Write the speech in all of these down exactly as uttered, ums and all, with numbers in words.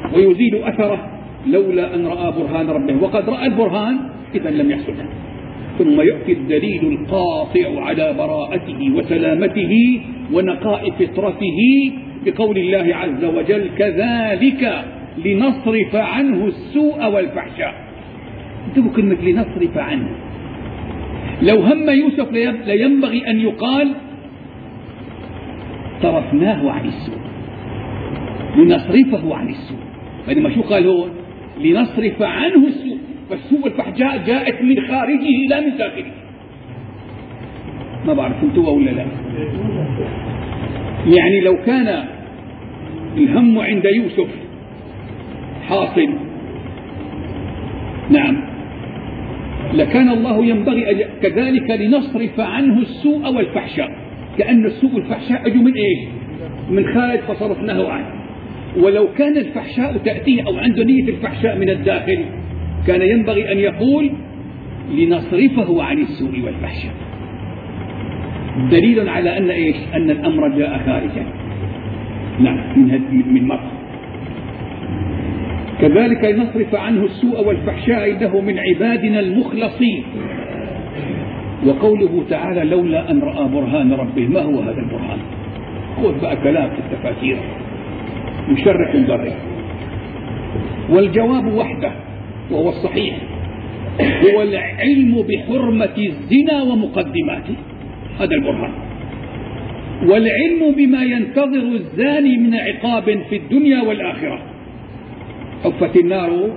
ويزيل أثره لولا أن رأى برهان ربه، وقد رأى البرهان إذا لم يحصل. ثم يأتي الدليل القاطع على براءته وسلامته ونقاء فطرته بقول الله عز وجل: كذلك لنصرف عنه السوء والفحشاء. انتبهوا كلمة لنصرف عنه. لو هم يوسف لينبغي أن يقال صرفناه عن السوء، لنصرفه عن السوء. بينما شو قال هون؟ لنصرف عنه السوء، فالسوء والفحشاء جاءت من خارجه لا من داخله. ما بعرف انتوا ولا لا. يعني لو كان الهم عند يوسف حاصل، نعم، لكان الله ينبغي كذلك لنصرف عنه السوء والفحشاء، كأن السوء والفحشاء أجوا من إيش؟ من خارج فصرفناه عنه. ولو كان الفحشاء تأتيه أو عنده نية الفحشاء من الداخل كان ينبغي أن يقول لنصرفه عن السوء والفحشاء، دليل على أن إيش؟ أن الأمر جاء خارجا، نعم، من من مرض. كذلك لنصرف عنه السوء والفحشاء إنه من عبادنا المخلصين. وقوله تعالى: لولا أن رأى برهان ربه. ما هو هذا البرهان؟ خذ بقى كلام في التفاسير مشرح مبرر. والجواب وحده وهو الصحيح هو العلم بحرمة الزنا ومقدماته، هذا البرهان، والعلم بما ينتظر الزاني من عقاب في الدنيا والآخرة. حفت النار،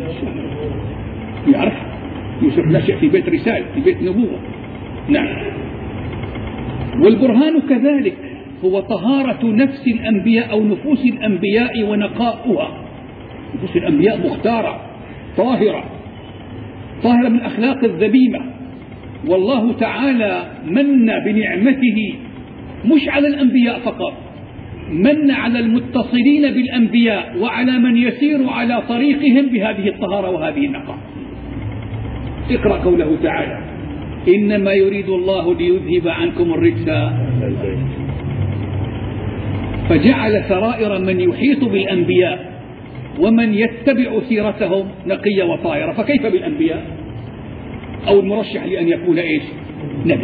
يعرف يوسف نشأ في بيت رسالة، في بيت نبوة، نعم. والبرهان كذلك هو طهارة نفس الأنبياء أو نفوس الأنبياء ونقاؤها. نفوس الأنبياء مختارة طاهرة طاهرة من الأخلاق الذميمة. والله تعالى من بنعمته مش على الأنبياء فقط، من على المتصلين بالأنبياء وعلى من يسير على طريقهم بهذه الطهارة وهذه النقاء. اقرأ قوله تعالى: إنما يريد الله ليذهب عنكم الرجس، فجعل سرائر من يحيط بالأنبياء ومن يتبع سيرتهم نقية وطاهرة. فكيف بالأنبياء أو المرشح لأن يكون إيش؟ نبي.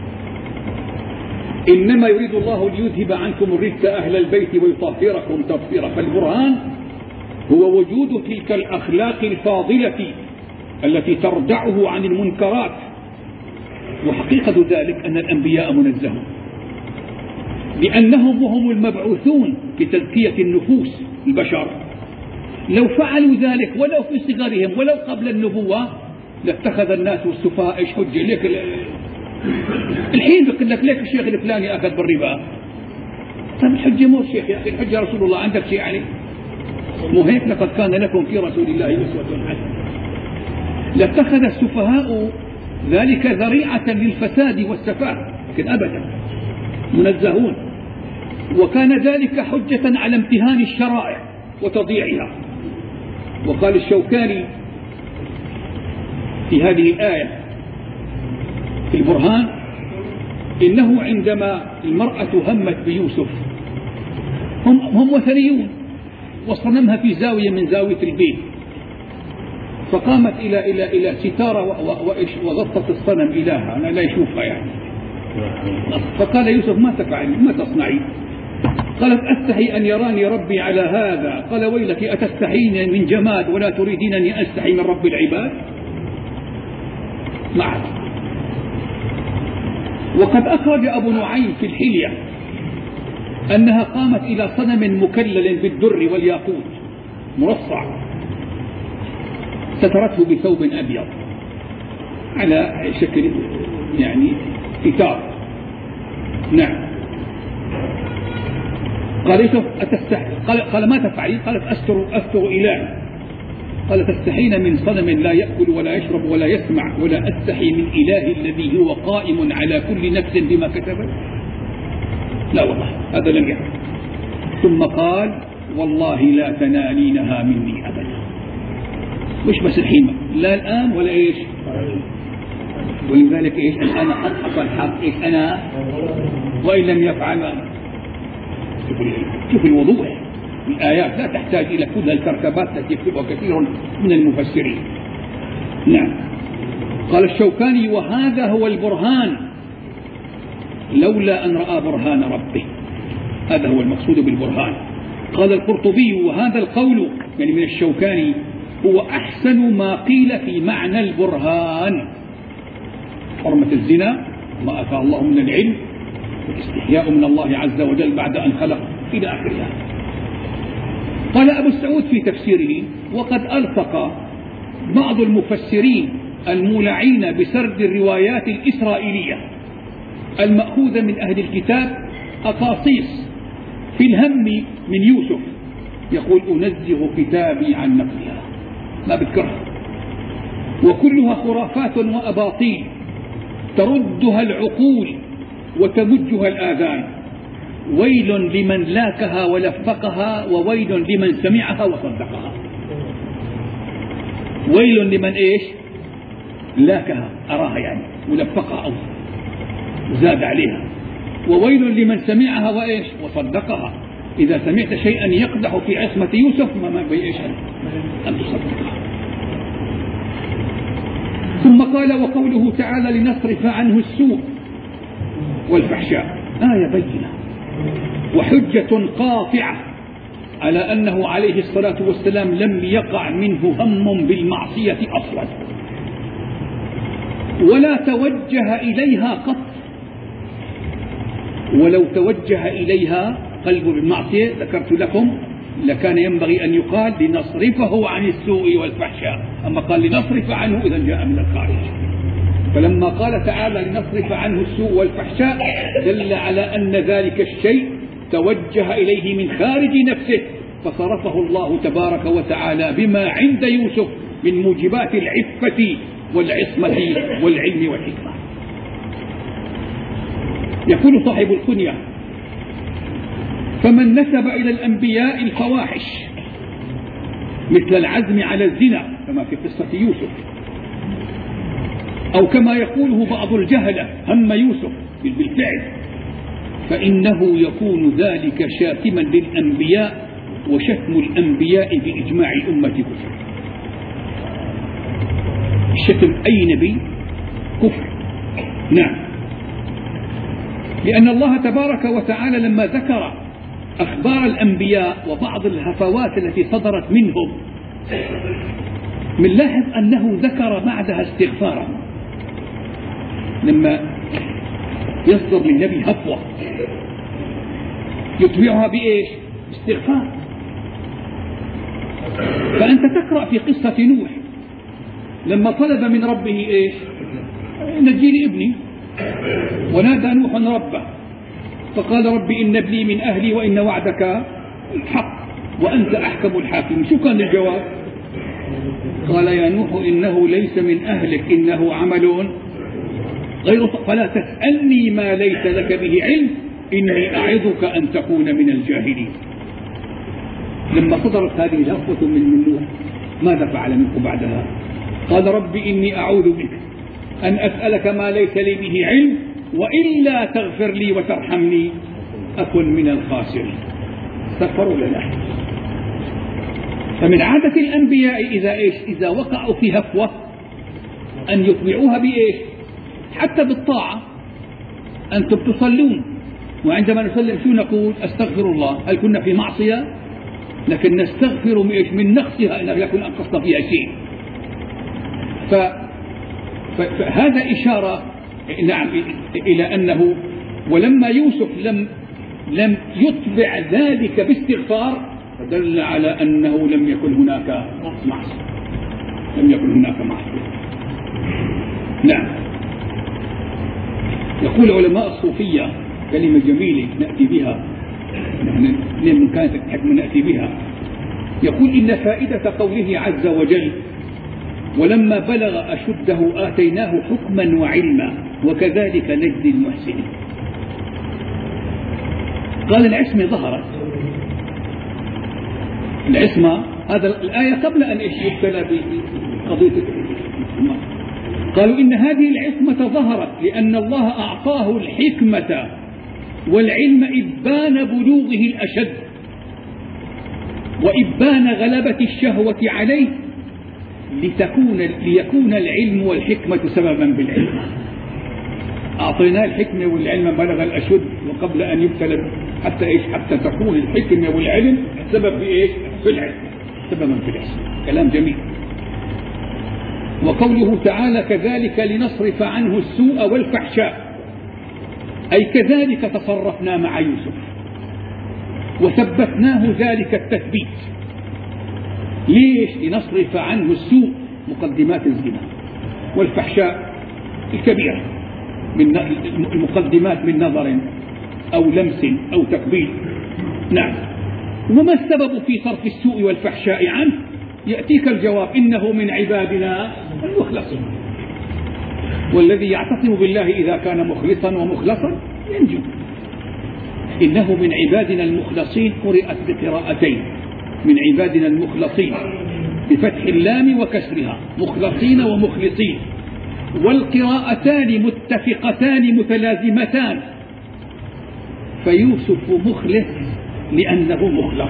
إنما يريد الله ليذهب عنكم الرجس أهل البيت ويطهركم تطهيرا. فالبرهان هو وجود تلك الأخلاق الفاضلة التي تردعه عن المنكرات. وحقيقة ذلك أن الأنبياء منزهون، لأنهم وهم المبعوثون لتزكية النفوس البشر. لو فعلوا ذلك ولو في صغرهم ولو قبل النبوة لاتخذ الناس السفهاء ايش حجة ليك. الحين بيقول لك ليك الشيخ الفلاني أخذ بالربا. طيب الحجة مو الشيخ يا أخي، الحجة رسول الله. عندك شيء يعني مو هيك؟ لقد كان لكم في رسول الله أسوة حسنة. لاتخذ السفهاء ذلك ذريعة للفساد والسفاهة، لكن أبدا منزهون. وكان ذلك حجة على امتهان الشرائع وتضييعها. وقال الشوكاني في هذه الآية في البرهان: إنه عندما المرأة همت بيوسف، هم, هم وثنيون، وصنمها في زاوية من زاوية البيت، فقامت إلى إلى إلى ستارة وغطت الصنم إلها، أنا لا يشوفها يعني. فقال يوسف: ما تفعلين؟ ما تصنعين؟ قالت: أستحي أن يراني ربي على هذا. قال: ويلك، أتستحين من جماد ولا تريدين أن أستحي من رب العباد؟ معك. وقد أخرج أبو نعيم في الحلية أنها قامت إلى صنم مكلل بالدر والياقوت مرصع، سترته بثوب أبيض على شكل يعني ستار، نعم. قال يوسف: أتستحي؟ قال, قال ما تفعلين؟ قالت: أستر أستر إله. قال: تستحين من صنم لا يأكل ولا يشرب ولا يسمع، ولا أستحي من إله الذي هو قائم على كل نفس بما كتبت؟ لا والله هذا لم يحدث. ثم قال: والله لا تنالينها مني أبدا. مش بس الحين، لا الآن ولا إيش. ولذلك إيش؟ الآن أضحك الحق إيش أنا، وإن لم يفعل. شوف الوضوح، الآيات لا تحتاج إلى كل الكركبات التي يكتبها كثير من المفسرين. نعم. قال الشوكاني: وهذا هو البرهان لولا أن رأى برهان ربه. هذا هو المقصود بالبرهان. قال القرطبي: وهذا القول يعني من الشوكاني هو أحسن ما قيل في معنى البرهان. حرمة الزنا، ما أتى الله من العلم، والاستحياء من الله عز وجل بعد أن خلق، إلى آخرها. قال أبو السعود في تفسيره: وقد ألصق بعض المفسرين المولعين بسرد الروايات الإسرائيلية المأخوذة من أهل الكتاب أقاصيص في الهم من يوسف، يقول: أنزه كتابي عن نقلها، ما بذكرها، وكلها خرافات وأباطيل تردها العقول وتمجها الآذان، ويل لمن لاكها ولفقها، وويل لمن سمعها وصدقها. ويل لمن إيش؟ لاكها، أراها يعني، ولفقها أو زاد عليها، وويل لمن سمعها وإيش؟ وصدقها. إذا سمعت شيئا يقدح في عصمة يوسف ما بيئش أن تصدقها. ثم قال: وقوله تعالى: لنصرف عنه السوء والفحشاء، آية بينة وحجة قاطعة على أنه عليه الصلاة والسلام لم يقع منه هم بالمعصية أصلا، ولا توجه إليها قط، ولو توجه إليها قلبه بالمعصية ذكرت لكم لكان ينبغي أن يقال: لنصرفه عن السوء والفحشاء، أما قال لنصرف عنه إذا جاء من الخارج. فلما قال تعالى: لنصرف عنه السوء والفحشاء، دل على أن ذلك الشيء توجه إليه من خارج نفسه، فصرفه الله تبارك وتعالى بما عند يوسف من موجبات العفة والعصمة والعلم والحكمة. يقول صاحب الكنية: فمن نسب إلى الأنبياء الفواحش مثل العزم على الزنا كما في قصة يوسف، أو كما يقوله بعض الجهلة هم يوسف بالفعل، فإنه يكون ذلك شاتما للأنبياء، وشتم الأنبياء بإجماع الأمة كفر. شتم أي نبي كفر. نعم، لأن الله تبارك وتعالى لما ذكر أخبار الأنبياء وبعض الهفوات التي صدرت منهم، من لاحظ أنه ذكر بعدها استغفارا. لما يصدر للنبي هفوة يتبعها بإيش؟ استغفار. فأنت تقرأ في قصة نوح لما طلب من ربه إيش؟ نجيني ابني، ونادى نوح ربه فقال: رب إن ابني من أهلي وإن وعدك حق وأنت أحكم الحاكمين. شو كان الجواب؟ قال: يا نوح إنه ليس من أهلك، إنه عمل غير، فلا تسألني ما ليس لك به علم، إني أعظك أن تكون من الجاهلين. لما صدرت هذه الهفوة من نوح ماذا فعل منكم بعدها؟ قال: رب إني أعوذ بك أن أسألك ما ليس لي به علم، وإلا تغفر لي وترحمني أكن من الخاسرين. استغفروا لله. فمن عادة الأنبياء إذا إيش؟ إذا وقعوا في هفوة أن يتبعوها بإيش؟ حتى بالطاعة. أنتم تصلون، وعندما نسلم شو نقول؟ أستغفر الله. هل كنا في معصية؟ لكن نستغفر من نقصها إن يكن أنقصنا فيها شيء. ف... فهذا إشارة نعم إلى أنه ولما يوسف لم لم يتبع ذلك باستغفار، فدل على أنه لم يكن هناك معصية، لم يكن هناك معصية. نعم. يقول علماء الصوفية كلمة جميلة نأتي بها، نحن من كانت الحكمة نأتي بها. يقول: إن فائدة قوله عز وجل: ولما بلغ أشده آتيناه حكما وعلما وكذلك نجزي المحسنين. قال: العصمة ظهرت، العصمة هذا الآية قبل أن يبتلى بقضية. قالوا إن هذه العصمة ظهرت لأن الله أعطاه الحكمة والعلم إذ بان بلوغه الأشد، وإبان غلبة الشهوة عليه لتكون ليكون العلم والحكمة سببا بالعلم. أعطيناه الحكمة والعلم بلغ الأشد، وقبل أن يبتلى حتى إيش؟ حتى تكون الحكمة والعلم سبب في إيش؟ في العلم، سببا في العلم. كلام جميل. وقوله تعالى كذلك لنصرف عنه السوء والفحشاء، أي كذلك تصرفنا مع يوسف وثبتناه ذلك التثبيت. ليش؟ لنصرف عنه السوء، مقدمات الزنا، والفحشاء الكبيرة من المقدمات من نظر أو لمس أو تقبيل. نعم. وما السبب في صرف السوء والفحشاء عنه؟ يأتيك الجواب: إنه من عبادنا المخلصين. والذي يعتصم بالله إذا كان مخلصا ومخلصا ينجو. إنه من عبادنا المخلصين قرأت بقراءتين: من عبادنا المخلصين بفتح اللام وكسرها، مخلصين ومخلصين، والقراءتان متفقتان متلازمتان. فيوسف مخلص لأنه مخلص،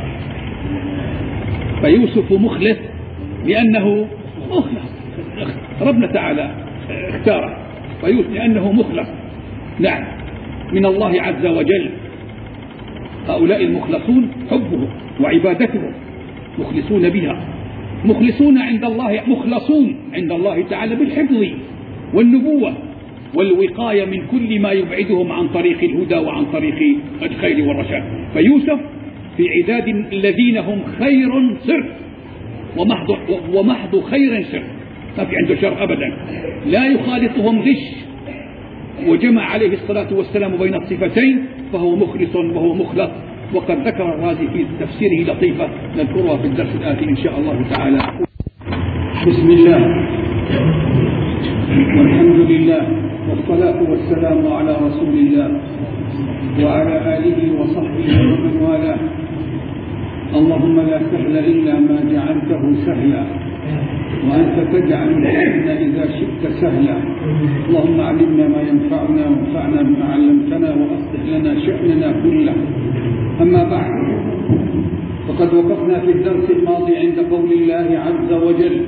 فيوسف مخلص لأنه مخلص، ربنا تعالى اختاره فيوسف لأنه مخلص. نعم، من الله عز وجل. هؤلاء المخلصون حبه وعبادته، مخلصون بها، مخلصون عند الله، مخلصون عند الله تعالى بالحفظ والنبوة والوقاية من كل ما يبعدهم عن طريق الهدى وعن طريق الخير والرشاد. فيوسف في عداد الذين هم خير صرف ومحض, ومحض خير صرف، ما في عنده شر أبدا، لا يخالطهم غش. وجمع عليه الصلاة والسلام بين الصفتين، فهو مخلص وهو مخلص. وقد ذكر الرازي في تفسيره لطيفة نذكرها في الدرس الآتي إن شاء الله تعالى. بسم الله والحمد لله والصلاة والسلام على رسول الله وعلى آله وصحبه ومن والاه. اللهم لا سهل إلا ما جعلته سهلا، وأنت تجعل الحزن إذا شئت سهلا. اللهم علمنا ما ينفعنا وانفعنا بما علمتنا وأصلح لنا شأننا كله. أما بعد، فقد وقفنا في الدرس الماضي عند قول الله عز وجل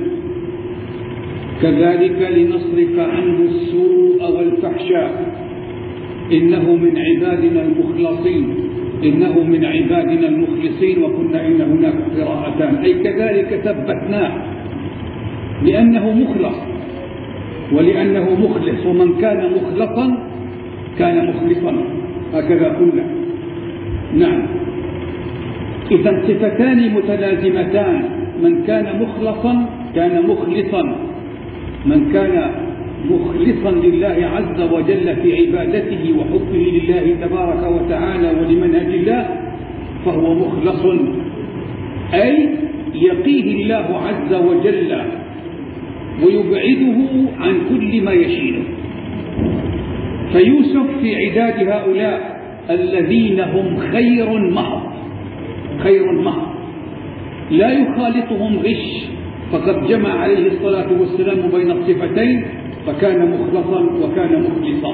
كذلك لنصرف عنه السوء والفحشاء إنه من عبادنا المخلصين، إنه من عبادنا المخلصين. وقلنا إن هناك قراءتان، أي كذلك ثبتناه لأنه مخلص ولأنه مخلص، ومن كان مخلصا كان مخلصا، هكذا قلنا. نعم، إذا صفتان متلازمتان، من كان مخلصا كان مخلصا، من كان مخلصا لله عز وجل في عبادته وحبه لله تبارك وتعالى ولمنهج الله فهو مخلص، أي يقيه الله عز وجل ويبعده عن كل ما يشينه. فيوسف في عداد هؤلاء الذين هم خير محض، خير محض لا يخالطهم غش، فقد جمع عليه الصلاة والسلام بين الصفتين، فكان مخلصا وكان مخلصا.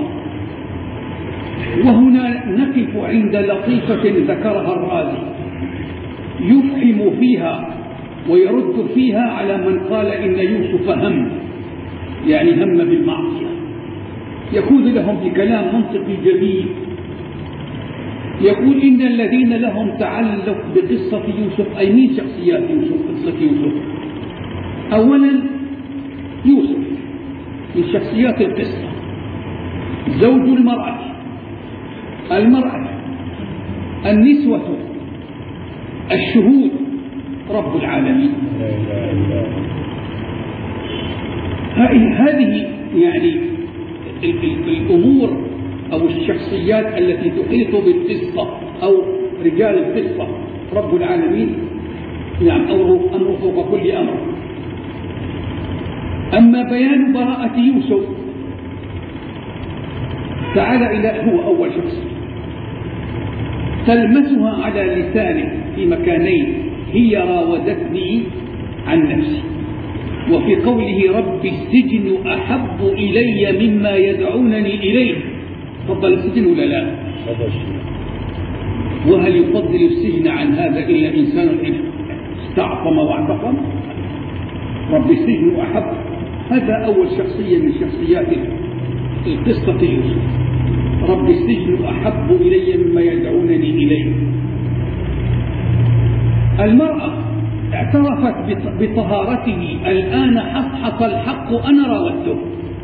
وهنا نقف عند لطيفة ذكرها الرازي يفهم فيها ويرد فيها على من قال إن يوسف هم، يعني هم بالمعصية. يقول لهم في كلام منطقي جميل، يقول إن الذين لهم تعلق بقصة يوسف، أي من شخصيات يوسف، قصة يوسف. أولا يوسف من شخصيات القصة زوج المرأة، المرأة، النسوة، الشهود، رب العالمين. هذه يعني الأمور أو الشخصيات التي تحيط بالقصة أو رجال القصة، رب العالمين. نعم، أمر فوق كل أمر. أما بيان براءة يوسف، تعال إلى هو أول شخص تلمسها على لسانه في مكانين: هي راودتني عن نفسي، وفي قوله رب السجن أحب إلي مما يدعونني إليه. فضل السجن ولا لا؟ وهل يفضل السجن عن هذا إلا إنسان فاستعصم واعتصم. رب السجن أحب. هذا أول شخصية من شخصيات القصة يوسف. رب السجن أحب إلي مما يدعونني إليه. المرأة اعترفت بطهارته. الآن حصحص الحق أنا راودته.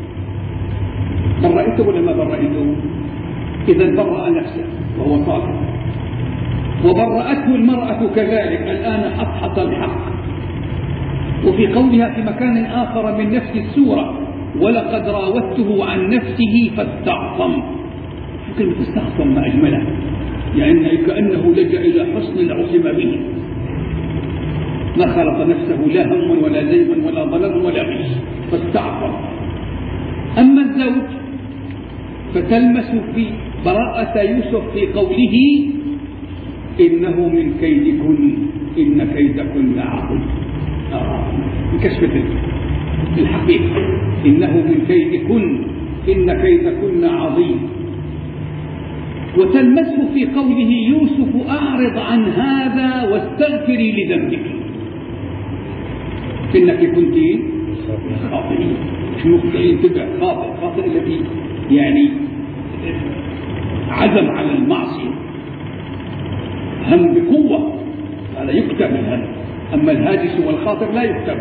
برأته ولا ما برأته؟ إذا برأ نفسه وهو صادق. وبرأته المرأة كذلك. الآن حصحص الحق. وفي قولها في مكان آخر من نفس السورة ولقد راودته عن نفسه فاستعصم. شو كلمة استعصم ما أجملها؟ يعني كأنه لجأ إلى حصن عصم به، ما خلق نفسه لا هم ولا زيغ ولا ضلال ولا غش، فاستعصم. أما الزوج فتلمس في براءة يوسف في قوله إنه من كيدكن إن كيدكن عظيم. كشف الحقيقة. إنه من كيدكن إن كيدكن عظيم. وتلمسه في قوله يوسف أعرض عن هذا واستغفري لذنبك إنك كنت خاطئين. مش مخطئين تبع خاطئ. خاطئ الذي يعني عزم على المعصية، هم بقوة، هذا يكتب الهم. أما الهاجس والخاطر لا يكتب.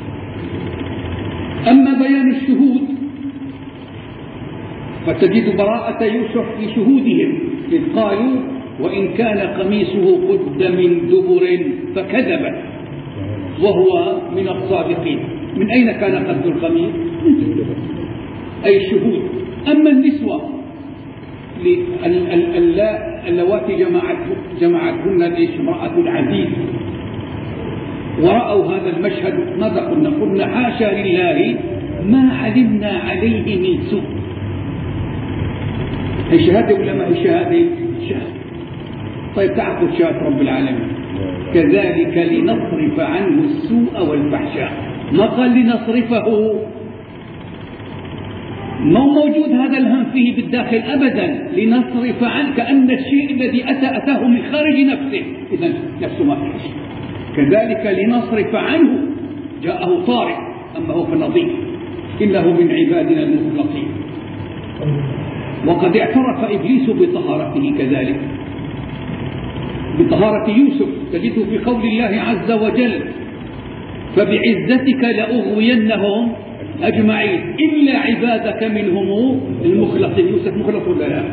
أما بيان الشهود فتجد براءة يوسف في شهودهم إذ قالوا وإن كان قميصه قد من دبر فكذبت وهو من الصادقين. من أين كان قد القميص؟ أي الشهود. أما النسوة اللواتي جمعتهن امرأة العزيز ورأوا هذا المشهد ماذا قلنا؟ قلنا حاشا لله ما علمنا عليه من سوء. هي شهادة ولا ما هي شهادة؟ شهادة. طيب تعرفوا شهادة رب العالمين كذلك لنصرف عنه السوء والفحشاء. ما قال لنصرفه، ما موجود هذا الهم فيه بالداخل أبدا. لنصرف عنه كأن الشيء الذي أتى أتاه من خارج نفسه، إذن نفسه ما فيه شيء. كذلك لنصرف عنه جاءه طارئ أما هو فنظيف إنه من عبادنا المخلصين. وقد اعترف إبليس بطهارته كذلك، بطهارة يوسف. تجده في قول الله عز وجل فبعزتك لأغوينهم أجمعين إلا عبادك منهم المخلصين. يوسف مخلص ولا لا؟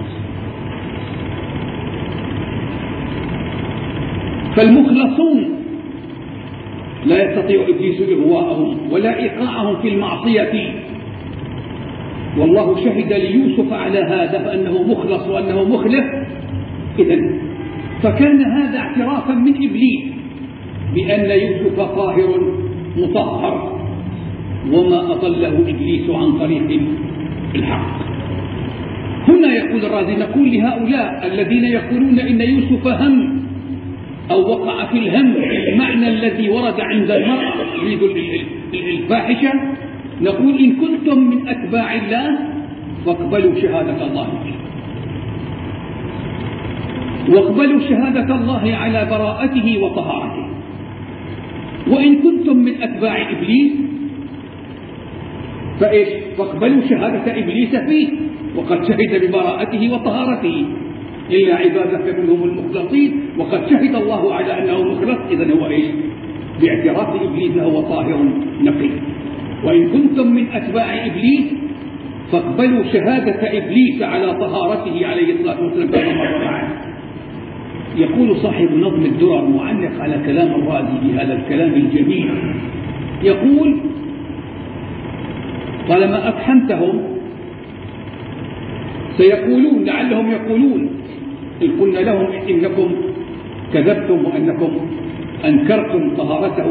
فالمخلصون لا يستطيع إبليس إغواءهم ولا إيقاعهم في المعصية. والله شهد ليوسف على هذا فأنه مخلص وأنه مخلص. إذن فكان هذا اعترافا من إبليس بأن يوسف طاهر مطهر، وما أضله إبليس عن طريق الحق. هنا يقول الرازي نقول لهؤلاء الذين يقولون إن يوسف هم أو وقع في الهم المعنى الذي ورد عند المرأة يريد الفاحشة، نقول إن كنتم من أتباع الله فاقبلوا شهادة الله، واقبلوا شهادة الله على براءته وطهارته. وإن كنتم من أتباع إبليس فإيش؟ فاقبلوا شهادة إبليس فيه وقد شهد ببراءته وطهارته إلا عبادك منهم المخلصين، وقد شهد الله على أنه مخلص. إذن هو إيش؟ باعتراف إبليس هو طاهر نقي. وإن كنتم من أتباع إبليس فاقبلوا شهادة إبليس على طهارته عليه الصلاة والسلام كما مر معنا. يقول صاحب نظم الدرر معلق على كلام الرازي بهذا الكلام الجميل، يقول طالما أفحمتهم سيقولون لعلهم يقولون إن قلنا لهم إنكم كذبتم وأنكم أنكرتم طهارته،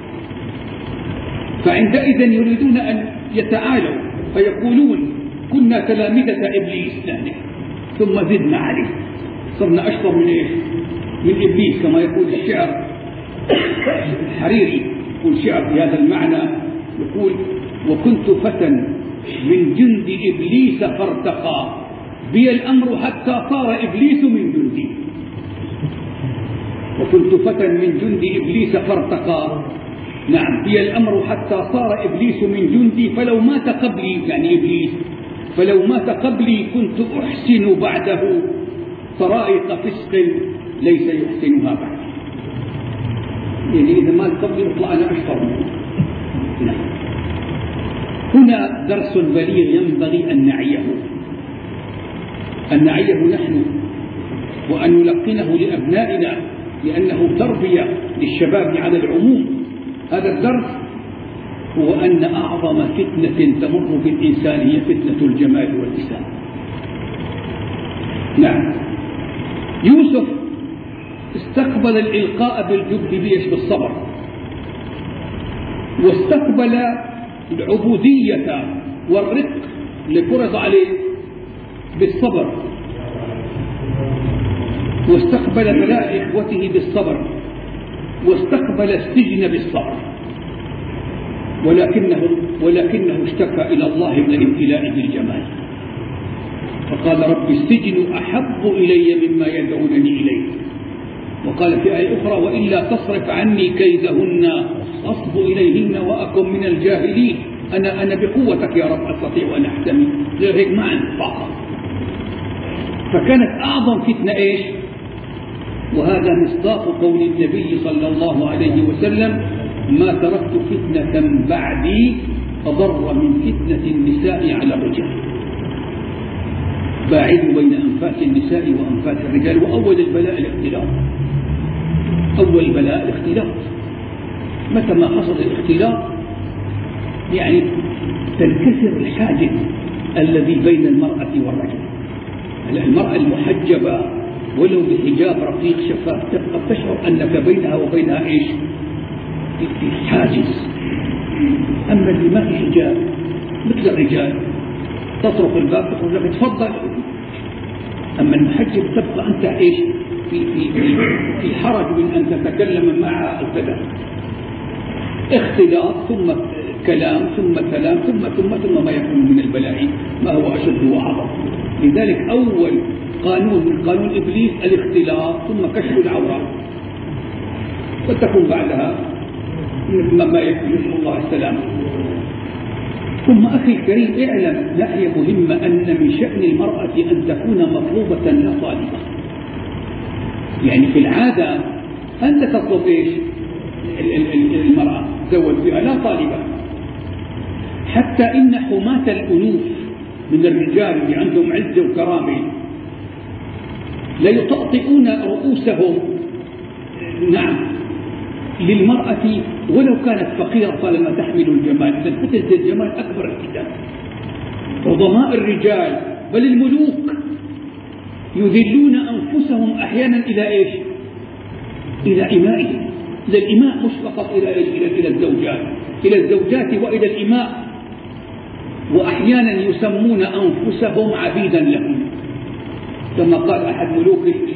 فعندئذ يريدون أن يتعالوا فيقولون كنا تلامذة إبليس نحن ثم زدنا عليه، صرنا أشطر من إيش؟ من إبليس، كما يقول الشعر الحريري يقول شعر بهذا المعنى، يقول وكنت فتى من جند إبليس فارتقى بي الأمر حتى صار إبليس من جندي. وكنت فتى من جند إبليس فارتقى. نعم، هي الأمر حتى صار إبليس من جندي، فلو مات قبلي، يعني إبليس فلو مات قبلي كنت أحسن بعده طرائق فسق ليس يحسنها بعد. يعني إذا مات قبلي أطلع أنا أشطر منه. نعم. هنا درس بليغ ينبغي أن نعيه أن نعيه نحن، وأن نلقنه لأبنائنا، لأنه تربية للشباب على العموم. هذا الدرس هو أن أعظم فتنة تمر بالإنسان هي فتنة الجمال واللسان. نعم. يوسف استقبل الإلقاء بالجب بيش بالصبر، واستقبل العبودية والرق اللي فرض عليه بالصبر، واستقبل بلاء إخوته بالصبر، واستقبل السجن بالصبر، ولكنه, ولكنه اشتكى إلى الله من الابتلاء بالجمال، فقال رب السجن أحب إلي مما يدعونني إليه. وقال في آية أخرى وإلا تصرف عني كيدهن أصب إليهن وأكن من الجاهلين. أنا, أنا بقوتك يا رب أستطيع أن أحتمي، غير هيك ما عندي طاقة. فكانت أعظم فتنة إيش؟ وهذا مصداق قول النبي صلى الله عليه وسلم ما تركت فتنة بعدي أضر من فتنة النساء على الرجال. باعدوا بين أنفاس النساء وأنفاس الرجال. وأول البلاء الاختلاط، أول بلاء الاختلاط. متى ما حصل الاختلاط يعني تنكسر الحاجز الذي بين المرأة والرجل. المرأة المحجبة ولو بحجاب رقيق شفاف تبقى تشعر أنك بينها وبينها إيش؟ في حاجز. أما اللي ما في حجاب مثل الرجال تطرق الباب تقول لك تفضل. أما المحجب تبقى أنت إيش؟ في, في, في, في حرج من أن تتكلم معها أو كذا. اختلاط ثم كلام ثم كلام ثم ثم ثم ما يكون من البلاء ما هو أشد وأعظم. لذلك أول قانون من قانون إبليس الاختلاط ثم كشف العورات، وتكون بعدها ما يكون. نسأل الله السلامة. ثم أخي الكريم اعلم ناحية مهمة أن من شأن المرأة أن تكون مطلوبة لا طالبة. يعني في العادة أنت تطلب إيش؟ المرأة تزوج بها لا طالبة. حتى إن حماة الأنوف من الرجال اللي عندهم عزة وكرامة لا يطأطئون رؤوسهم نعم للمرأة ولو كانت فقيرة طالما تحمل الجمال. إذا فتنة الجمال أكبر الفتن. عظماء الرجال بل الملوك يذلون أنفسهم أحيانا إلى إيش؟ إلى إمائهم. إلى الإماء مش فقط إلى إيش؟ إلى إلى الزوجات، إلى الزوجات وإلى الإماء. وأحيانا يسمون أنفسهم عبيدا لهم، كما قال أحد ملوك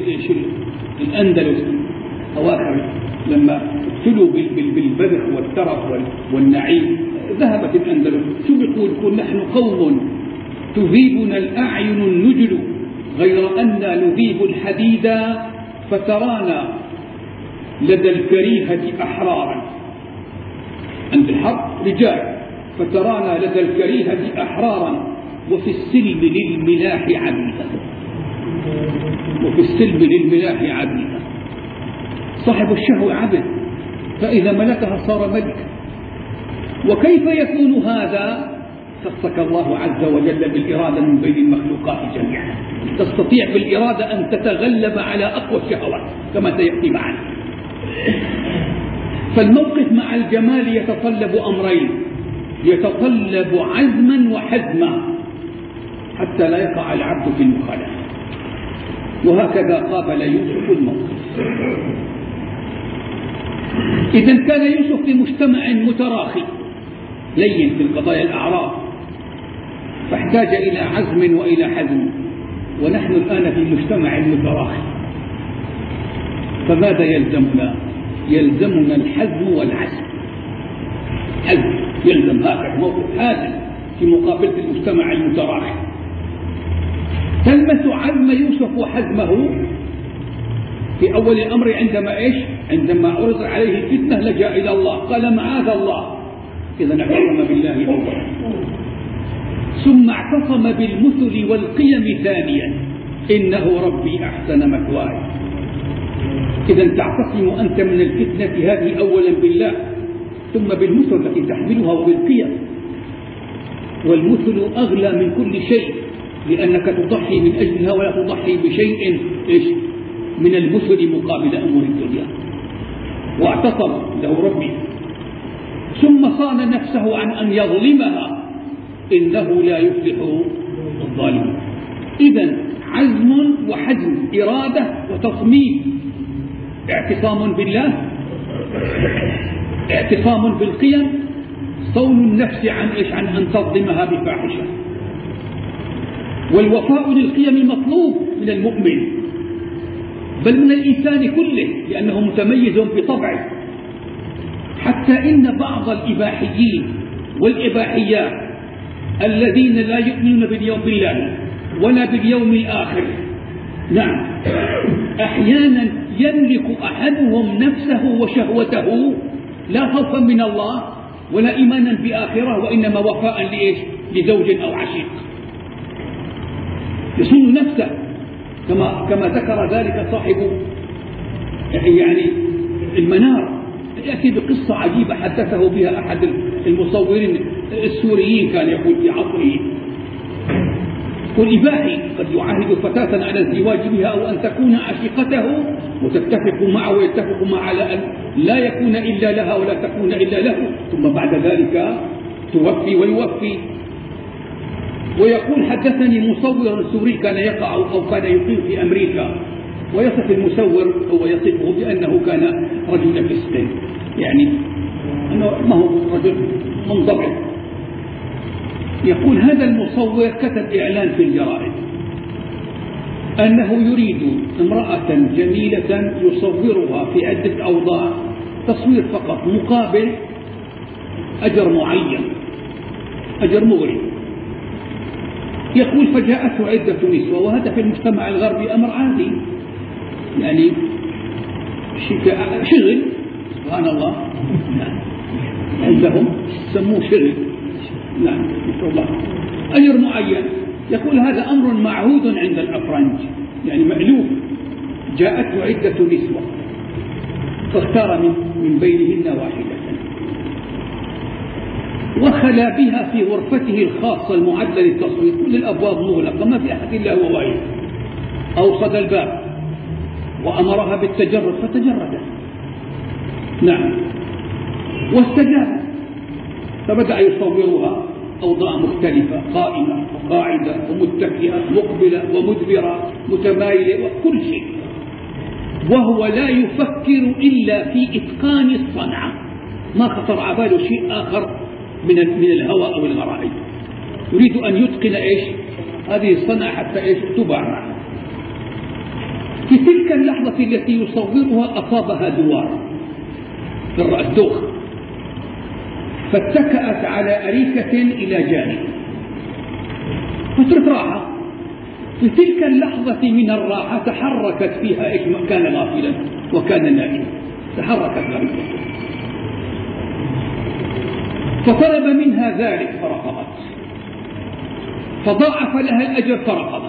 الأندلس أواخر لما ابتلوا بالبذخ والترف والنعيم ذهبت الأندلس. شو بيقول؟ يقول نحن قوم تذيبنا الأعين النجل غير أن نذيب الحديد فترانا لدى الكريهة أحرارا. عند الحرب رجال، فترانا لدى الكريهة أحرارا وفي السلم للملاح عبيدا. وفي السلم للملاح عبيدا. صاحب الشهوة عبد، فإذا ملكها صار ملك. وكيف يكون هذا؟ خصك الله عز وجل بالإرادة من بين المخلوقات جميعا. تستطيع بالإرادة أن تتغلب على أقوى الشهوات كما سيأتي معنا. فالموقف مع الجمال يتطلب أمرين، يتطلب عزما وحزما حتى لا يقع العبد في المخالفة. وهكذا قابل يوسف الموقف. إذا كان يوسف في مجتمع متراخي لين في القضايا الأعراض، فاحتاج إلى عزم وإلى حزم. ونحن الآن في مجتمع متراخي، فماذا يلزمنا؟ يلزمنا الحزم والعزم. حزم يلزم هكذا موقف حازم في مقابلة المجتمع المتراخي. تلمس عزم يوسف وحزمه في أول الأمر عندما إيش؟ عندما عرض عليه الفتنة لجأ إلى الله قال معاذ الله، إذا اعتصم بالله أولا، ثم اعتصم بالمثل والقيم ثانيا، إنه ربي أحسن مثواي. إذا تعتصم أنت من الفتنة هذه أولا بالله، ثم بالمثل التي تحملها وبالقيم. والمثل أغلى من كل شيء، لأنك تضحي من أجلها ولا تضحي بشيء إيش من المثل مقابل أمور الدنيا. واعتصم له ربي، ثم صان نفسه عن أن يظلمها، إنه لا يفلح الظالمون. إذن عزم وحزم، إرادة وتصميم، اعتصام بالله، اعتصام بالقيم، صون النفس عن إيش؟ عن أن تظلمها بفاحشة. والوفاء للقيم مطلوب من المؤمن، بل من الإنسان كله، لأنه متميز بطبعه. حتى إن بعض الإباحيين والإباحيات الذين لا يؤمنون باليوم بالله ولا باليوم الآخر، نعم، أحيانا يملك أحدهم نفسه وشهوته لا خوفا من الله ولا إيمانا بآخرة، وإنما وفاء لإيش؟ لزوج أو عشيق. يصون نفسه كما كما ذكر ذلك صاحب يعني المنار، يأتي بقصة عجيبة حدثه بها أحد المصورين السوريين، كان يقول في عصره: والإباحي قد يعاهد فتاة على الزواج بها أو أن تكون عشيقته، وتتفق معه ويتفق معه على أن لا يكون إلا لها ولا تكون إلا له، ثم بعد ذلك توفي ويوفي. ويقول: حدثني مصور سوري كان يقع أو كان يقيم في أمريكا، ويصف المصور هو يصفه بأنه كان رجل فسق، يعني أنه ما هو رجل منضبط. يقول: هذا المصور كتب إعلان في الجرائد أنه يريد امرأة جميلة يصورها في عدة أوضاع، تصوير فقط مقابل أجر معين، أجر مغري. يقول: فجاءته عدة نسوة، وهذا في المجتمع الغربي أمر عادي، يعني شغل، سبحان الله، عندهم سموه شغل، نعم، نسأل الله أجر معين. يقول: هذا أمر معهود عند الأفرنج، يعني مألوف. جاءته عدة نسوة فاختار من, من بينهن واحدة، وخلى بها في غرفته الخاصة المعدة للتصوير، كل الأبواب مغلقة ما في أحد إلا هو وهي. أوصد الباب وأمرها بالتجرد فتجردت، نعم، واستجاب، فبدأ يصورها أوضاع مختلفة، قائمة وقاعدة ومتكئة، مقبلة ومدبرة، متمايلة، وكل شيء، وهو لا يفكر إلا في إتقان الصنعة، ما خطر على باله شيء آخر من من الهوى أو الغرائب، يريد أن يتقن إيش؟ هذه الصنعة حتى إيش؟ تباع معه. في تلك اللحظة التي يصورها أصابها دوار في الرأس، دوخ، فاتكأت على أريكة إلى جانب فترة راحة. في تلك اللحظة من الراحة تحركت فيها إيش؟ كان غافلا وكان نائما، تحركت غريبة، فطلب منها ذلك فرفضت، فضاعف لها الأجر فرفضت.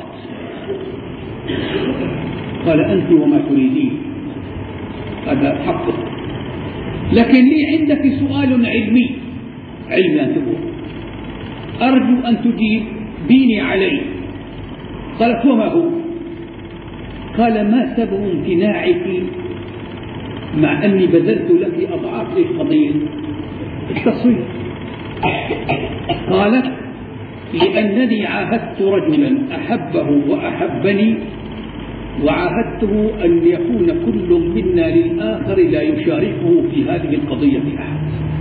قال: أنت وما تريدين، هذا حقك، لكن لي عندك سؤال علمي، علمي أن تقول، أرجو أن تجيبيني عليه. قالت: وما هو؟ قال: ما سبب امتناعك مع أني بذلت لك أضعاف القضية التصوير؟ قالت: لأنني عاهدت رجلا أحبه وأحبني، وعاهدته أن يكون كل منا للآخر لا يشاركه في هذه القضية أحد،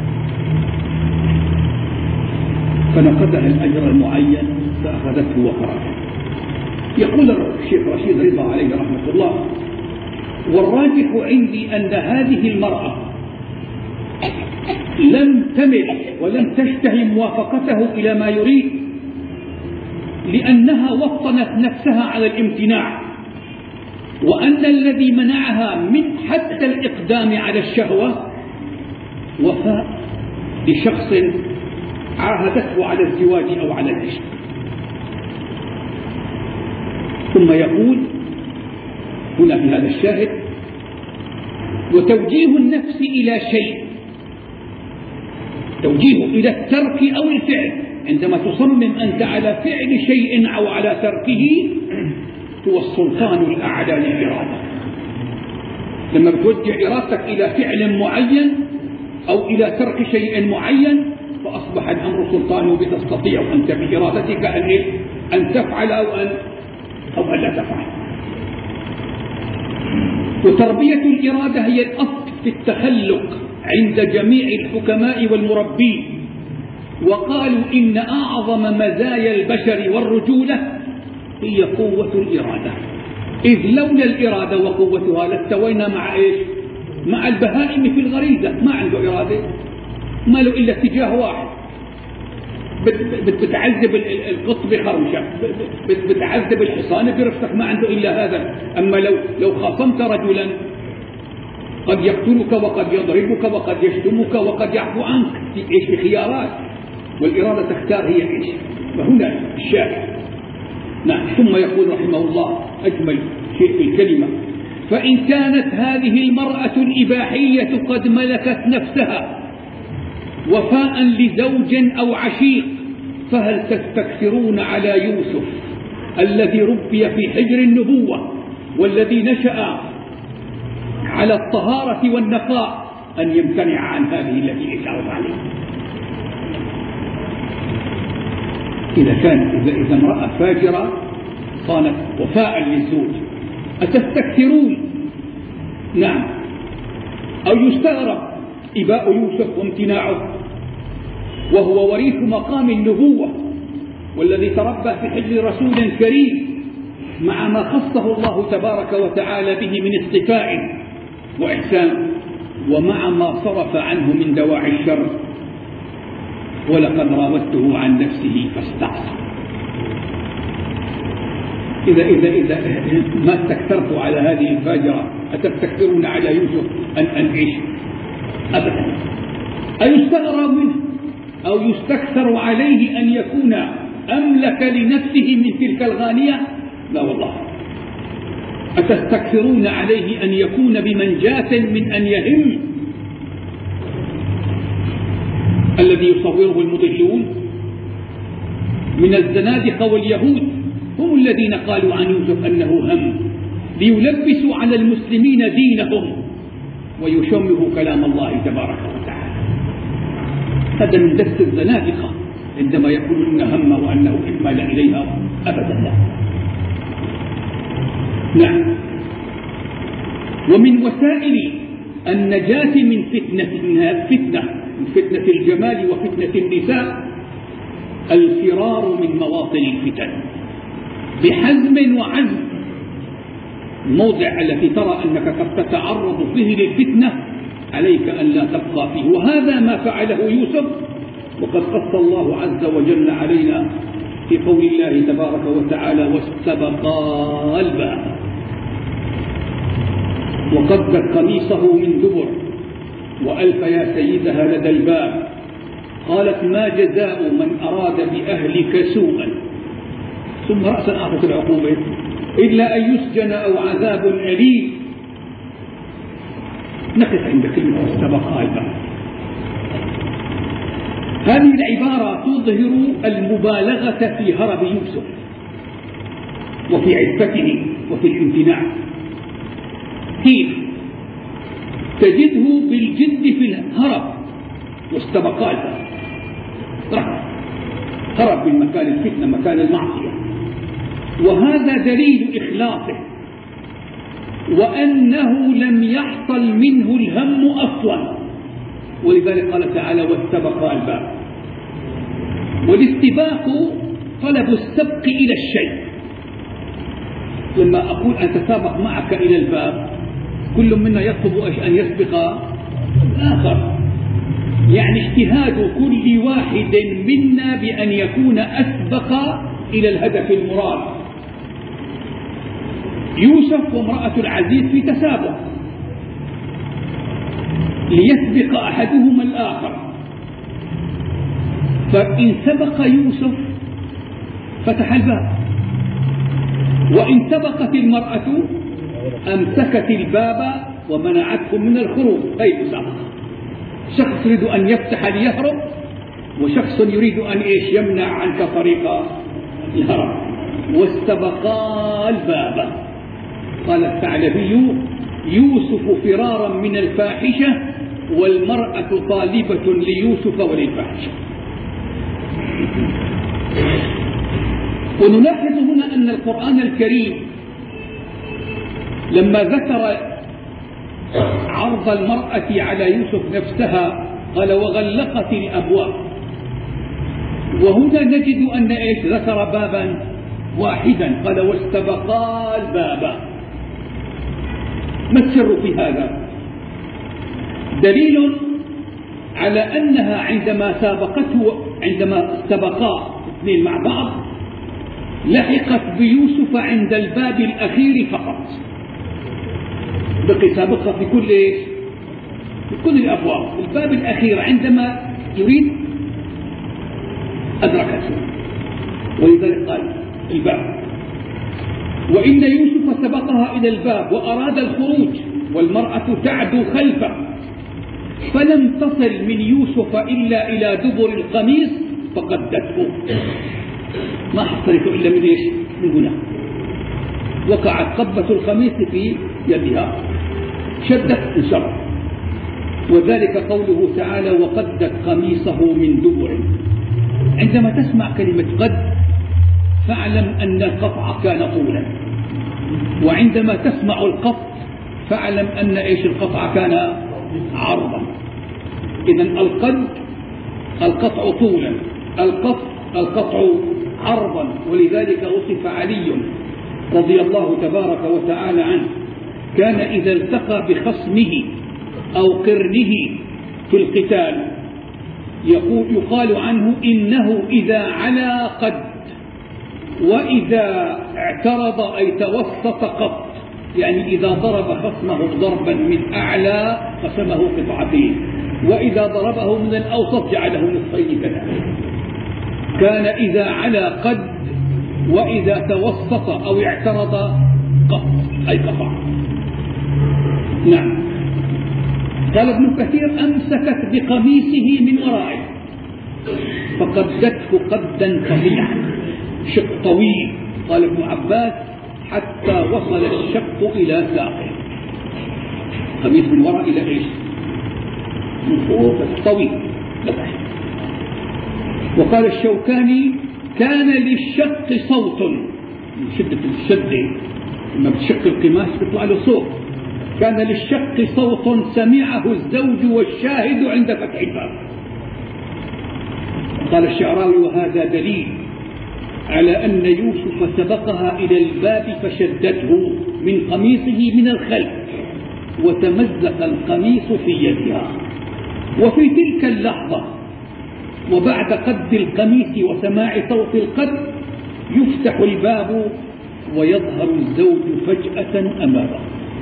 فنقدها الأجر المعين فأخذته وخرجت. يقول الشيخ رشيد رضا عليه رحمة الله: والراجح عندي أن هذه المرأة لم تمل ولم تشتهي موافقته إلى ما يريد، لأنها وطنت نفسها على الامتناع، وأن الذي منعها من حتى الإقدام على الشهوة وفاء لشخص عاهدته على الزواج أو على العشق. ثم يقول هنا في هذا الشاهد: وتوجيه النفس إلى شيء، توجيه إلى الترك أو الفعل. عندما تصمم أنت على فعل شيء أو على تركه هو السلطان الأعلى للإرادة. لما بتوجه إرادتك إلى فعل معين أو إلى ترك شيء معين فأصبح الأمر سلطانه، بتستطيع أنت بإرادتك أن أن تفعل أو أن أو أن لا تفعل. وتربية الإرادة هي الأصل في التخلق عند جميع الحكماء والمربين، وقالوا إن أعظم مزايا البشر والرجولة هي قوة الإرادة، إذ لولا الإرادة وقوتها لاستوينا مع إيش؟ مع البهائم في الغريزة. ما عنده إرادة، ما له إلا اتجاه واحد، بتعذب القط بخرمشة، بتعذب الحصان برفقك، ما عنده إلا هذا. أما لو لو خاصمت رجلا قد يقتلك وقد يضربك وقد يشتمك وقد يعفو عنك، في إيش؟ في خيارات، والإرادة تختار هي إيش. فهنا الشاهد. نعم. ثم يقول رحمه الله أجمل شيء في الكلمة: فإن كانت هذه المرأة الإباحية قد ملكت نفسها وفاء لزوج أو عشيق، فهل تستكثرون على يوسف الذي ربي في حجر النبوة والذي نشأ على الطهارة والنقاء أن يمتنع عن هذه التي اشترط عليه؟ إذا كانت إذا, إذا امرأة فاجرة صانت وفاء للزوج أتستكثرون؟ نعم. أو يستغرب إباء يوسف وامتناعه وهو وريث مقام النبوة والذي تربى في حجر رسول كريم، مع ما خصه الله تبارك وتعالى به من اصطفاء وإحسان، ومع ما صرف عنه من دواعي الشر. ولقد راودته عن نفسه فاستعصى. إذا إذا إذا ما استكثرت على هذه الفاجرة أتستكثرون على يوسف أن أنعيش؟ أبدا. أيستغرب منه أو يستكثر عليه أن يكون أملك لنفسه من تلك الغانية؟ لا والله. أتستكثرون عليه أن يكون بمنجاة من أن يهم الذي يصوره المضلون من الزنادقة واليهود، هم الذين قالوا عن يوسف أنه هم ليلبسوا على المسلمين دينهم ويشمهوا كلام الله تبارك وتعالى. هذا من دس الزنادقة عندما يقولون هم وأنه إمال إليها، أبدا لا. نعم. ومن وسائل النجاة من فتنة من فتنة من فتنة الجمال وفتنة النساء الفرار من مواطن الفتن بحزم وعزم. الموضع الذي ترى أنك قد تتعرض فيه للفتنة عليك أن لا تبقى فيه، وهذا ما فعله يوسف. وقد قص الله عز وجل علينا في قول الله تبارك وتعالى: واستبقا الباب وقدت قميصه من دبر وألف يا سيدها لدى الباب قالت ما جزاء من أراد بأهلك سوءا ثم رأسا أعطت العقوبة إلا أن يسجن أو عذاب أليم. نقف عند كلمة واستبقا الباب. هذه العبارة تظهر المبالغة في هرب يوسف وفي عفته وفي الامتناع. كيف؟ تجده بالجد في الهرب واستبقا الباب، هرب من مكان الفتنة مكان المعصية، وهذا دليل إخلاصه وأنه لم يحصل منه الهم أصلا. ولذلك قال تعالى: واستبقا الباب. والاستباق طلب السبق إلى الشيء. لما أقول أن تسابق معك إلى الباب كل منا يطلب أن يسبق الآخر، يعني اجتهاد كل واحد منا بأن يكون أسبق إلى الهدف المراد. يوسف وامرأة العزيز في تسابق ليسبق أحدهما الآخر، فإن سبق يوسف فتح الباب، وإن سبقت المرأة أمسكت الباب ومنعتهم من الخروج. أي مسابقة، شخص يريد أن يفتح ليهرب، وشخص يريد أن إيش يمنع عنك طريق الهرب، واستبقا الباب. قال الثعلبي: يوسف فرارا من الفاحشة والمرأة طالبة ليوسف وللفاحشة. ونلاحظ هنا أن القرآن الكريم لما ذكر عرض المرأة على يوسف نفسها قال: وغلقت الأبواب. وهنا نجد أن إيش ذكر بابا واحدا، قال: واستبقا الباب. ما السر في هذا؟ دليل على أنها عندما سابقته، عندما سبقا اثنين مع بعض، لحقت بيوسف عند الباب الأخير فقط، بقي سابقها في كل إيش؟ في كل الأبواب. الباب الأخير عندما يريد أدركته، ولذلك قال الباب. وإن يوسف سبقها إلى الباب وأراد الخروج والمرأة تعدو خلفه، فلم تصل من يوسف إلا إلى دبر القميص فقدته. ما حصلته إلا من إيش؟ من هنا. وقعت قبة القميص في يدها، شدت انشرت. وذلك قوله تعالى: وقدت قميصه من دبر. عندما تسمع كلمة قد فاعلم أن القطع كان طولا، وعندما تسمع القط فاعلم أن إيش القطع كان عرضا. إذن القد القطع طولا، القط القطع عرضا. ولذلك وصف علي رضي الله تبارك وتعالى عنه: كان إذا التقى بخصمه أو قرنه في القتال يقول يقال عنه: إنه إذا علا قد، وإذا اعترض أي توسط قط. يعني إذا ضرب خصمه ضربا من أعلى قسمه قطعتين، وإذا ضربه من الأوسط جعله نصفين كذلك. كان إذا علا قد، وإذا توسط أو اعترض قط أي قطع. نعم. قال ابن كثير: أمسكت بقميصه من ورائه فقدته قدا فظيعا، شق طويل. قال ابن عباس: حتى وصل الشق إلى ساقه. قميص من وراء إلى إيش؟ من فوق طويل لتحت. وقال الشوكاني: كان للشق صوت، من شدة الشد لما بتشق القماش بيطلع له صوت. كان للشق صوت سمعه الزوج والشاهد عند فتح الباب. قال الشعراوي: وهذا دليل على أن يوسف سبقها إلى الباب فشدته من قميصه من الخلف، وتمزق القميص في يدها. وفي تلك اللحظة وبعد قد القميص وسماع صوت القد يفتح الباب ويظهر الزوج فجأة أمامه.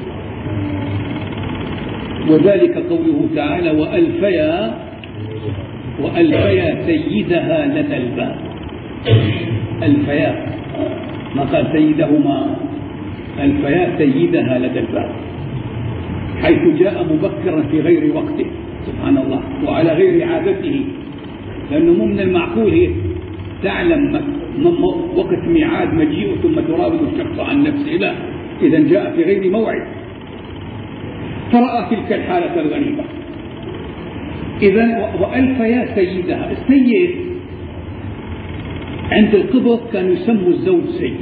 وذلك قوله تعالى: وألفيا وألفيا سيدها لدى الباب. ألفيا، ما قال سيدهما، ألفيا سيدها لدى الباب، حيث جاء مبكرا في غير وقته سبحان الله وعلى غير عادته. لأنه مو من المعقول هي تعلم وقت ميعاد مجيء ثم تراود الشخص عن نفسه، لا، إذا جاء في غير موعد. فرأى تلك الحالة الغريبة. إذن وألفيا سيدها. السيد عند القبط كانوا يسموا الزوج سيد،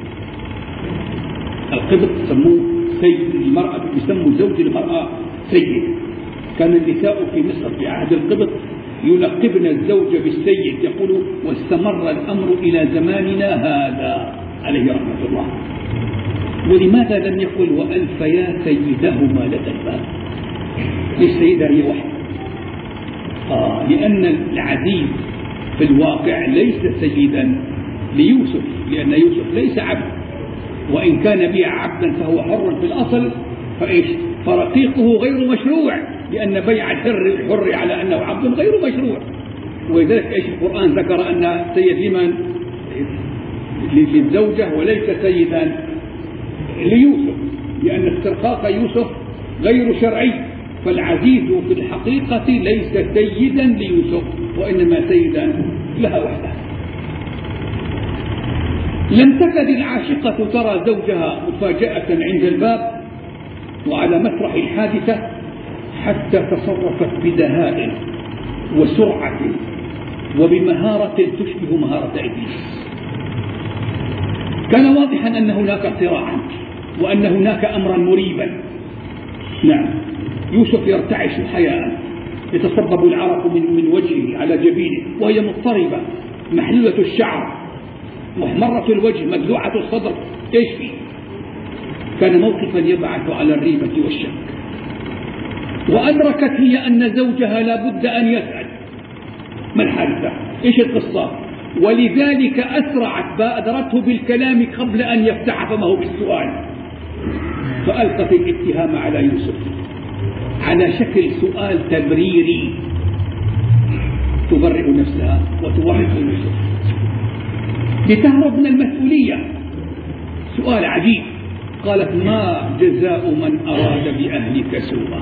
القبط يسموه سيد، المرأة يسموا زوج المرأة سيد. كان النساء في مصر في عهد القبط يلقبن الزوج بالسيد، يقول: واستمر الأمر إلى زماننا هذا عليه رحمة الله. ولماذا لم يقل وألفيا سيدهما لدى الباب؟ السيدة هي واحدة. آه لأن العزيز في الواقع ليس سيدا ليوسف، لأن يوسف ليس عبد، وإن كان بيع عبدا فهو حر في الأصل، فإيش؟ فرقيقه غير مشروع، لأن بيع الحر الحر على أنه عبد غير مشروع. ولذلك إيش القرآن ذكر أن سيد لمن؟ للزوجة وليس سيدا ليوسف، لأن استرقاق يوسف غير شرعي، فالعزيز في الحقيقة ليس سيدا ليوسف وإنما سيدا لها وحدها. لم تكد العاشقة ترى زوجها مفاجأة عند الباب وعلى مسرح الحادثة حتى تصرفت بدهاء وسرعة وبمهارة تشبه مهارة إبليس. كان واضحا أن هناك صراعا وأن هناك أمرا مريبا. نعم، يوسف يرتعش حياء، يتصبب العرق من, من وجهه على جبينه وهي مضطربة محلولة الشعر محمرة الوجه مدلوعة الصدر. ايش فيه؟ كان موقفا يبعث على الريبة والشك. وأدركت هي أن زوجها لا بد أن يسأل ما الحادثة، ايش القصة، ولذلك أسرعت بادرته بالكلام قبل أن يفتح فمه بالسؤال، فألقت الاتهام على يوسف على شكل سؤال تبريري تبرئ نفسها وتوحد يوسف لتهرب من المسؤولية. سؤال عجيب. قالت: ما جزاء من أراد بأهلك سوءا؟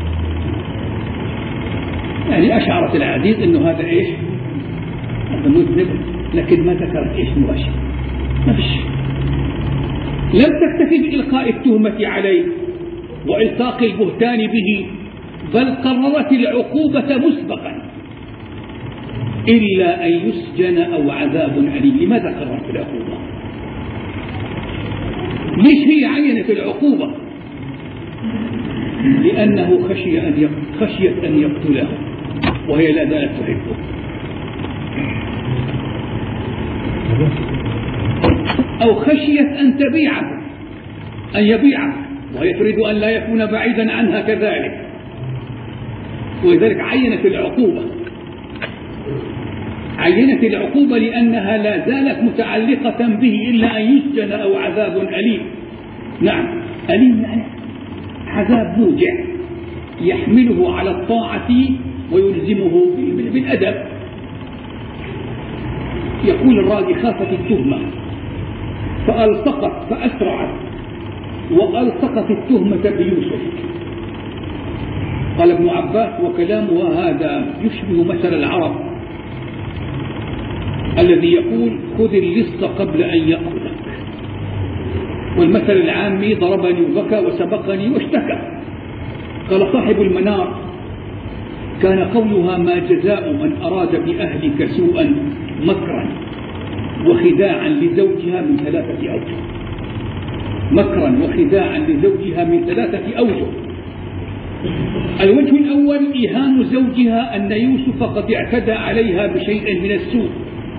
يعني أشعرت العزيز أنه هذا إيش؟ هذا مذنب، لكن ما ذكرت إيش مباشر، ما فيش. لم تكتفي بإلقاء التهمة عليه وإلصاق البهتان به، بل قررت العقوبة مسبقا إلا أن يسجن أو عذاب أليم. لماذا قررت العقوبة؟ ليش هي عينت العقوبة؟ لأنه خشي أن خشيت أن يقتله وهي لا زالت تحبه، أو خشيت أن تبيعه أن يبيعه وهي تريد أن لا يكون بعيدا عنها كذلك، ولذلك عينت العقوبة. عينت العقوبة لأنها لا زالت متعلقة به إلا أن يسجن أو عذاب أليم. نعم، أليم يعني عذاب موجع يحمله على الطاعة ويلزمه بالأدب. يقول الراوي: خافت التهمة فألصقت فأسرعت وألصقت التهمة بيوسف. قال ابن عباس: وكلامها هذا يشبه مثل العرب الذي يقول: خذ اللص قبل أن يأخذك. والمثل العامي: ضربني وبكى وسبقني واشتكى. قال صاحب المنار: كان قولها ما جزاء من أراد بأهلك سوءا مكرا وخداعا لزوجها من ثلاثة أوجه. مكرا وخداعا لزوجها من ثلاثة أوجه. الوجه الأول: إيهام زوجها أن يوسف قد اعتدى عليها بشيء من السوء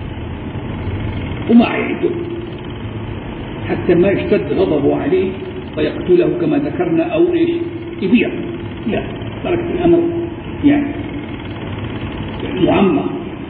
وما يعده حتى ما يشتد غضبه عليه فيقتله كما ذكرنا، أو إيش يبيع. لا، تركت الأمر يعني معمى.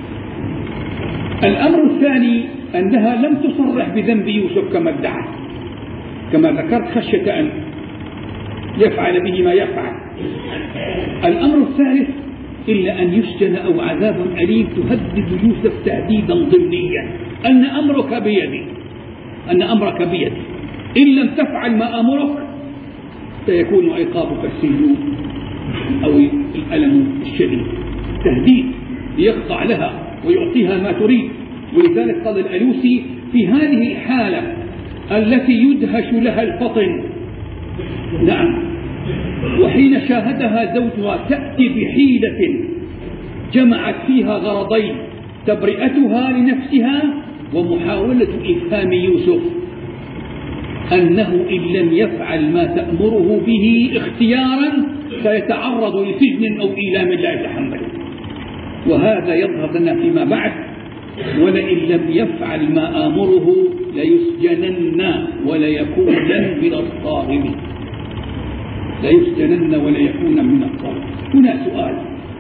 الأمر الثاني أنها لم تصرح بذنب يوسف كما ادعت، كما ذكرت، خشية أن يفعل به ما يفعل. الأمر الثالث: إلا أن يسجن أو عذاب أليم تهدد يوسف تهديدا ضمنيا أن أمرك بيدي، أن أمرك بيدي، إن لم تفعل ما أمرك سيكون عقابك السجن أو الألم الشديد. تهديد ليخضع لها ويعطيها ما تريد. ولذلك قال الألوسي: في هذه الحالة التي يدهش لها الفطن، نعم، وحين شاهدها زوجها تأتي بحيلة جمعت فيها غرضين: تبرئتها لنفسها ومحاولة إفهام يوسف أنه إن لم يفعل ما تأمره به اختيارا سيتعرض لسجن أو إيلام لا يتحمله. وهذا يظهر لنا فيما بعد: ولئن لم يفعل ما آمره ليسجنن وليكونن من الصاغرين. ليسجنن وليكون من الصاغرين. هنا سؤال: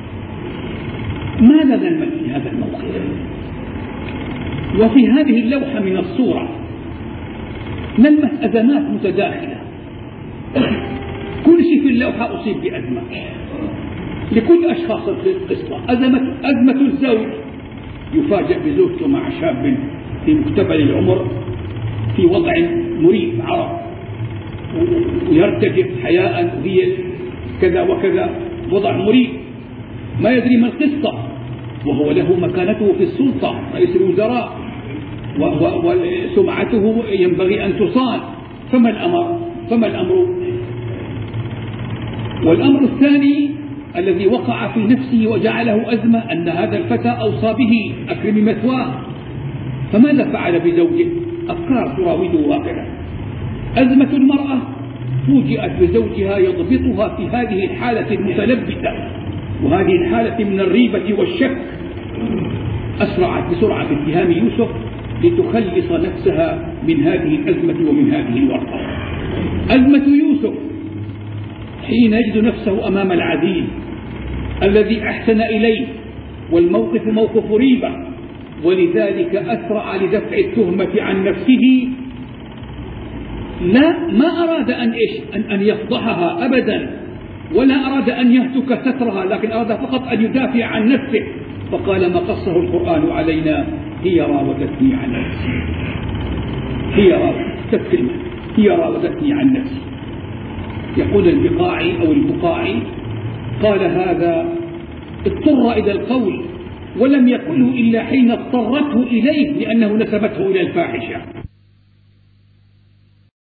ماذا نلمس في هذا الموقف وفي هذه اللوحة من الصورة؟ نلمس أزمات متداخلة، كل شيء في اللوحة أصيب بأزمة لكل أشخاص في القصة. أزمة, أزمة الزوج يفاجأ بزوجته مع شاب في مقتبل العمر في وضع مريب عرب، ويرتجف حياء وهي كذا وكذا، وضع مريب ما يدري ما القصة، وهو له مكانته في السلطة رئيس الوزراء وسمعته ينبغي أن تصان، فما الأمر؟ فما الأمر؟ والأمر الثاني الذي وقع في نفسه وجعله أزمة أن هذا الفتى أوصى به أكرم مثواه، فماذا فعل بزوجه؟ أفكار تراوده واقعا. أزمة المرأة فوجئت بزوجها يضبطها في هذه الحالة المتلبسة وهذه الحالة من الريبة والشك، أسرعت بسرعة في اتهام يوسف لتخلص نفسها من هذه الأزمة ومن هذه الورطة. أزمة يوسف حين يجد نفسه أمام العديل الذي أحسن إليه والموقف موقف ريبة، ولذلك أسرع لدفع التهمة عن نفسه. لا ما أراد أن, إيش؟ أن, أن يفضحها أبدا، ولا أراد أن يهتك سترها، لكن أراد فقط أن يدافع عن نفسه، فقال ما قصه القرآن علينا هي راودتني عن نفسي، هي راودتني هي راودتني عن نفسي. يقول البقاعي أو البقاعي قال هذا اضطر إلى القول ولم يقله إلا حين اضطرته إليه لأنه نسبته إلى الفاحشة.